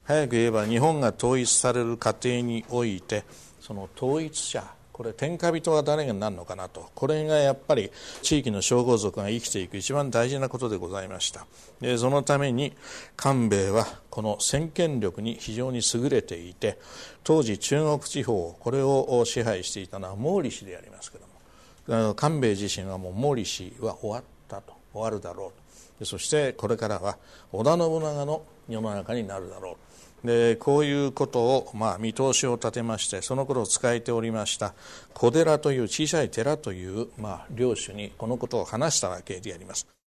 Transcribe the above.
早く言えば日本が統一される過程において、その統一者、これ天下人は誰になるのかなと、これがやっぱり地域の小皇族が生きていく一番大事なことでございました。でそのために官兵衛はこの先見力に非常に優れていて、当時中国地方これを支配していたのは毛利氏でありますけども、官兵衛自身はもう毛利氏は終わるだろうと。そしてこれからは織田信長の世の中になるだろう。でこういうことを、見通しを立てまして、その頃仕えておりました小寺という小さい寺という、領主にこのことを話したわけであります。